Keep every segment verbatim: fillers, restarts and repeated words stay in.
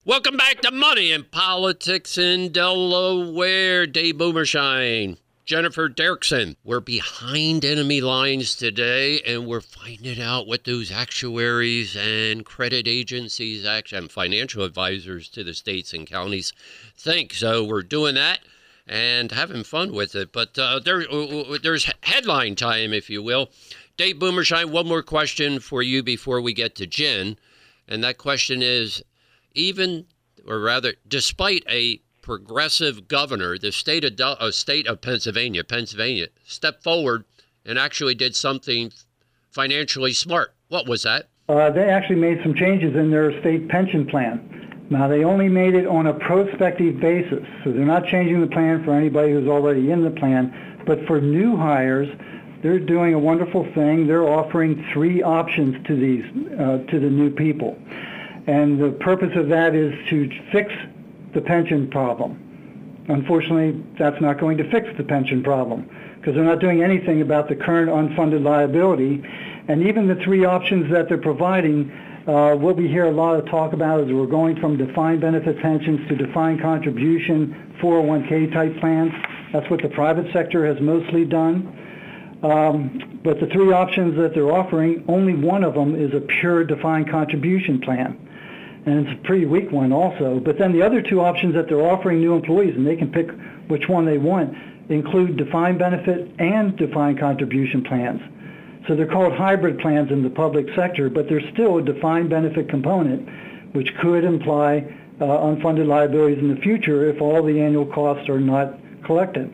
Welcome back to Money and Politics in Delaware. Dave Boomershine, Jennifer Derrickson. We're behind enemy lines today, and we're finding out what those actuaries and credit agencies and financial advisors to the states and counties think. So we're doing that and having fun with it. But uh, there, there's headline time, if you will. Dave Boomershine, one more question for you before we get to Jen. And that question is, even, or rather, despite a progressive governor, the state of, uh, state of Pennsylvania, Pennsylvania, stepped forward and actually did something financially smart. What was that? Uh, they actually made some changes in their state pension plan. Now, they only made it on a prospective basis, so they're not changing the plan for anybody who's already in the plan. But for new hires, they're doing a wonderful thing. They're offering three options to these, uh, to the new people. And the purpose of that is to fix the pension problem. Unfortunately, that's not going to fix the pension problem because they're not doing anything about the current unfunded liability. And even the three options that they're providing, uh, what we hear a lot of talk about is we're going from defined benefit pensions to defined contribution four oh one k type plans. That's what the private sector has mostly done. Um, but the three options that they're offering, only one of them is a pure defined contribution plan. And it's a pretty weak one also. But then the other two options that they're offering new employees, and they can pick which one they want, include defined benefit and defined contribution plans. So they're called hybrid plans in the public sector, but there's still a defined benefit component, which could imply uh, unfunded liabilities in the future if all the annual costs are not collected.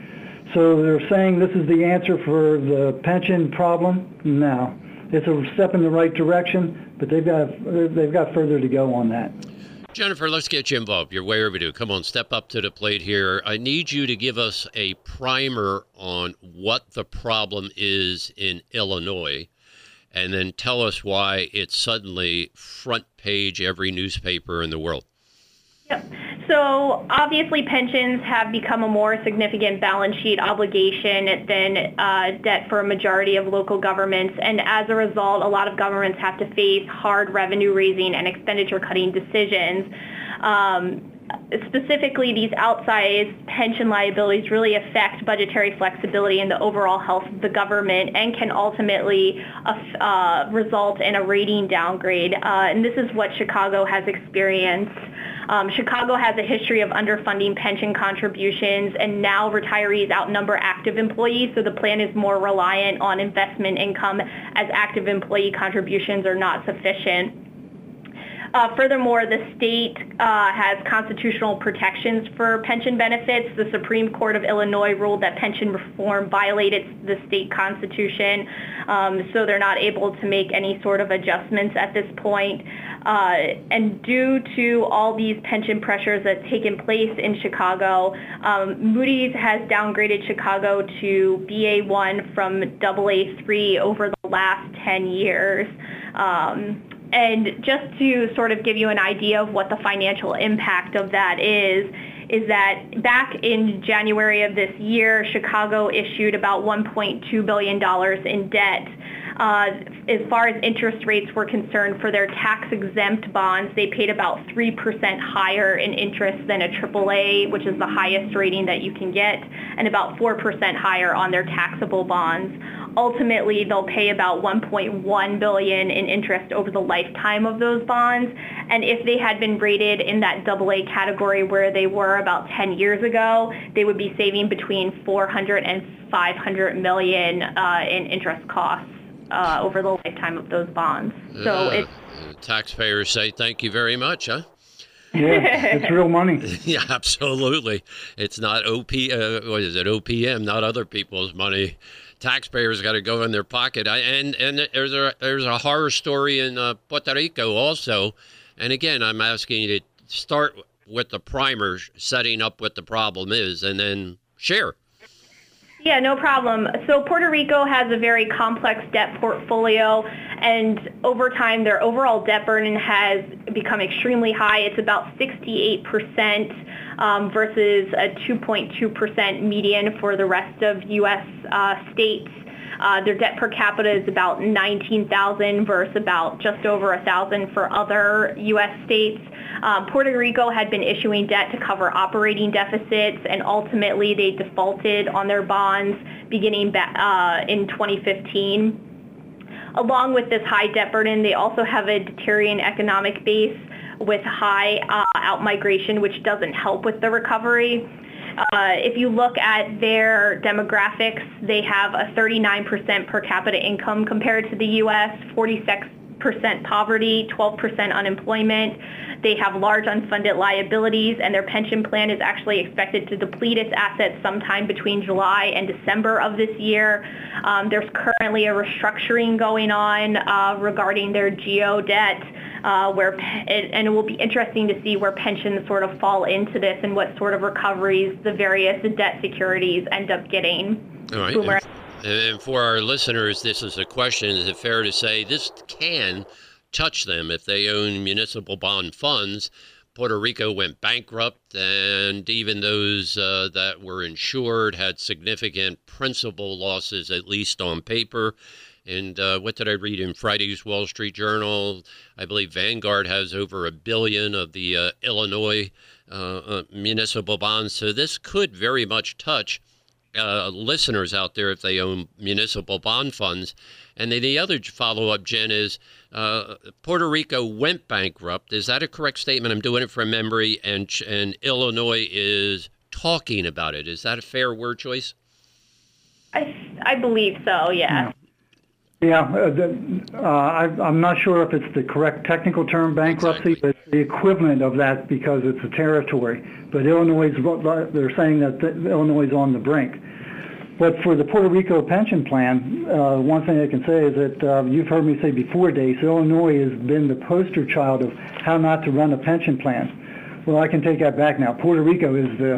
So they're saying this is the answer for the pension problem? No. It's a step in the right direction, but they've got they've got further to go on that. Jennifer, let's get you involved. You're way overdue. Come on, step up to the plate here. I need you to give us a primer on what the problem is in Illinois, and then tell us why it's suddenly front page every newspaper in the world. Yep. So obviously pensions have become a more significant balance sheet obligation than uh, debt for a majority of local governments. And as a result, a lot of governments have to face hard revenue raising and expenditure cutting decisions. Um, specifically, these outsized pension liabilities really affect budgetary flexibility and the overall health of the government and can ultimately uh, uh, result in a rating downgrade. Uh, and this is what Chicago has experienced. Um, Chicago has a history of underfunding pension contributions, and now retirees outnumber active employees, so the plan is more reliant on investment income as active employee contributions are not sufficient. Uh, furthermore, the state uh, has constitutional protections for pension benefits. The Supreme Court of Illinois ruled that pension reform violated the state constitution, um, so they're not able to make any sort of adjustments at this point. Uh, and due to all these pension pressures that have taken place in Chicago, um, Moody's has downgraded Chicago to B A one from double A three over the last ten years. Um, And just to sort of give you an idea of what the financial impact of that is, is that back in January of this year, Chicago issued about one point two billion dollars in debt. Uh, as far as interest rates were concerned, for their tax-exempt bonds, they paid about three percent higher in interest than a triple A, which is the highest rating that you can get, and about four percent higher on their taxable bonds. Ultimately, they'll pay about one point one billion dollars in interest over the lifetime of those bonds. And if they had been rated in that double A category where they were about ten years ago, they would be saving between four hundred and five hundred million dollars uh, in interest costs uh, over the lifetime of those bonds. So Yeah, it's taxpayers say thank you very much, huh? Yeah, it's real money. Yeah, absolutely. It's not O P, uh, what is it, O P M, not other people's money. Taxpayers got to go in their pocket. I, and and there's a there's a horror story in uh, Puerto Rico also. And again, I'm asking you to start with the primer, setting up what the problem is, and then share. Yeah, no problem. So Puerto Rico has a very complex debt portfolio, and over time their overall debt burden has become extremely high. It's about sixty-eight percent um, versus a two point two percent median for the rest of U S uh, states. Uh, their debt per capita is about nineteen thousand versus about just over one thousand for other U S states. Um, Puerto Rico had been issuing debt to cover operating deficits, and ultimately they defaulted on their bonds beginning ba- uh, in twenty fifteen. Along with this high debt burden, they also have a deteriorating economic base with high uh, outmigration, which doesn't help with the recovery. Uh, if you look at their demographics, they have a thirty-nine percent per capita income compared to the U S, forty-six percent poverty, twelve percent unemployment. They have large unfunded liabilities, and their pension plan is actually expected to deplete its assets sometime between July and December of this year. Um, there's currently a restructuring going on uh, regarding their GEO debt, uh, where and it will be interesting to see where pensions sort of fall into this and what sort of recoveries the various debt securities end up getting. All right. Boomer. And for our listeners, this is a question. Is it fair to say this can touch them if they own municipal bond funds? Puerto Rico went bankrupt, and even those uh, that were insured had significant principal losses, at least on paper. And uh, what did I read in Friday's Wall Street Journal? I believe Vanguard has over a billion of the uh, Illinois uh, uh, municipal bonds. So this could very much touch Uh, listeners out there if they own municipal bond funds. And then the other follow-up, Jen, is uh, Puerto Rico went bankrupt. Is that a correct statement? I'm doing it from memory, and and Illinois is talking about it. Is that a fair word choice? I, I believe so, yeah. Yeah, uh, the, uh, I, I'm not sure if it's the correct technical term, bankruptcy, Exactly. but it's the equivalent of that because it's a territory. But Illinois, they're saying that the, Illinois is on the brink. But for the Puerto Rico pension plan, uh, one thing I can say is that uh, you've heard me say before, Dace, Illinois has been the poster child of how not to run a pension plan. Well, I can take that back now. Puerto Rico is the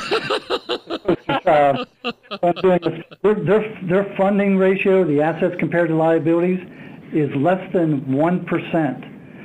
poster child. Their, their, their funding ratio, the assets compared to liabilities, is less than one percent.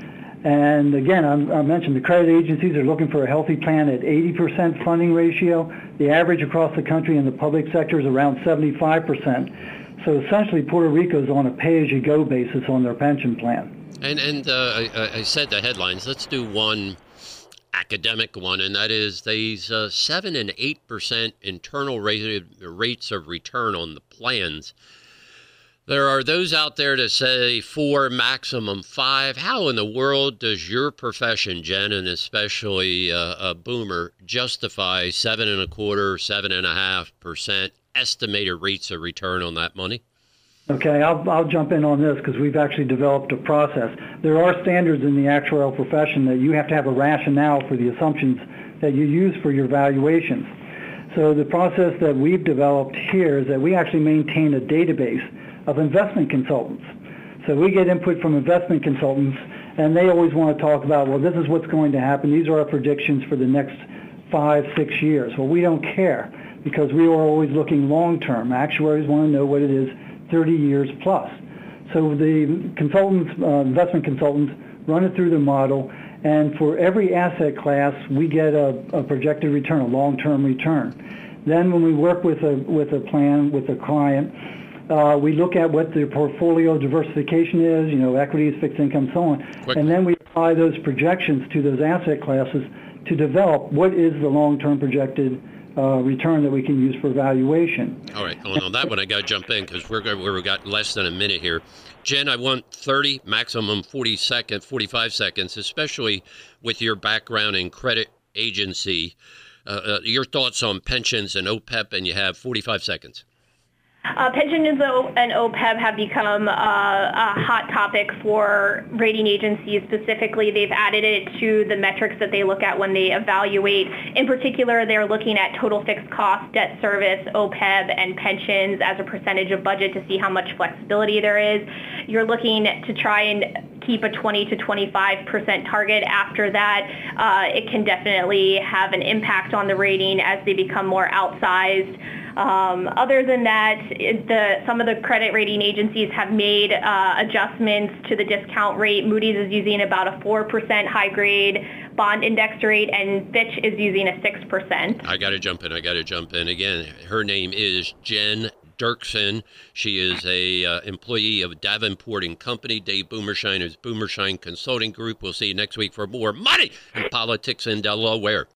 And again, I'm, I mentioned the credit agencies are looking for a healthy plan at eighty percent funding ratio. The average across the country in the public sector is around seventy-five percent. So essentially, Puerto Rico is on a pay-as-you-go basis on their pension plan. And and uh, I, I said the headlines. Let's do one academic one, and that is these uh, seven and eight percent internal rate, rates of return on the plans. There are those out there that say four, maximum five. How in the world does your profession, Jen, and especially uh, a Boomer, justify seven and a quarter, seven and a half percent estimated rates of return on that money? Okay, I'll, I'll jump in on this because we've actually developed a process. There are standards in the actuarial profession that you have to have a rationale for the assumptions that you use for your valuations. So the process that we've developed here is that we actually maintain a database of investment consultants. So we get input from investment consultants, and they always want to talk about, well, this is what's going to happen. These are our predictions for the next five, six years. Well, we don't care because we are always looking long-term. Actuaries want to know what it is thirty years plus. So the consultants, uh, investment consultants, run it through the model, and for every asset class, we get a, a projected return, a long-term return. Then when we work with a, with a plan, with a client, Uh, we look at what their portfolio diversification is, you know, equities, fixed income, so on. Quick. And then we apply those projections to those asset classes to develop what is the long-term projected uh, return that we can use for valuation. All right. On, on that one, I got to jump in because we're go- we've got less than a minute here. Jen, I want thirty, maximum forty seconds, forty-five seconds, especially with your background in credit agency. Uh, uh, your thoughts on pensions and O P E B, and you have forty-five seconds. Uh, pensions and O P E B have become uh, a hot topic for rating agencies. Specifically, they've added it to the metrics that they look at when they evaluate. In particular, they're looking at total fixed cost, debt service, O P E B, and pensions as a percentage of budget to see how much flexibility there is. You're looking to try and keep a twenty to twenty-five percent target. After that, uh, it can definitely have an impact on the rating as they become more outsized. Um, other than that, it, the, some of the credit rating agencies have made uh, adjustments to the discount rate. Moody's is using about a four percent high grade bond index rate, and Fitch is using a six percent. I got to jump in. I got to jump in again. Her name is Jen Dirksen. She is a uh, employee of Davenport and Company. Dave Boomershine is Boomershine Consulting Group. We'll see you next week for more Money and Politics in Delaware.